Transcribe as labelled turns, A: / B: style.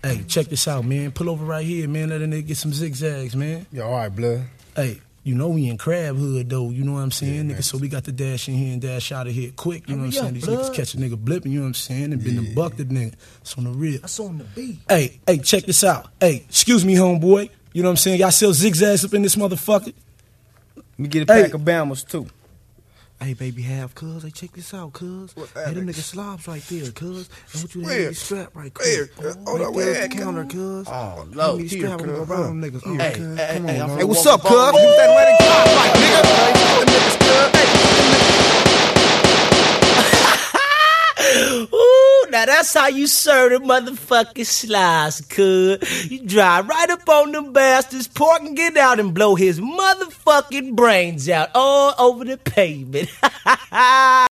A: Hey, check this out, man. Pull over right here, man. Let a nigga get some zigzags, man.
B: Yeah, all right, blood.
A: Hey, you know we in Crab Hood, though. You know what I'm saying,
B: yeah,
A: nigga? So we got to dash in here and dash out of here quick. You know what I'm saying? These
C: blood.
A: niggas catch a nigga blipping, you know what I'm saying? And been the buck the nigga. It's on the real.
C: That's on the beat.
A: Hey, check this out. Hey, excuse me, homeboy. You know what I'm saying? Y'all sell zigzags up in this motherfucker?
B: Let me get a pack of Bammers, too.
C: Hey, baby, cuz. Hey, check this out, cuz. Hey, them niggas slobs right there, cuz. And what you
B: Where?
C: need strap right quick.
B: Hold on, where
C: at
B: at,
C: the counter, cuz.
B: Oh, no.
C: Give me the strap, I'm gonna go around them niggas.
B: Hey, what's up, cuz? Give me that Atlantic Drive, like, nigga. Them niggas, cuz.
D: Ooh, now that's how you serve the motherfucking slice, cuz. You drive right up on them bastards, pork and get out and blow his motherfucking brains out all over the pavement.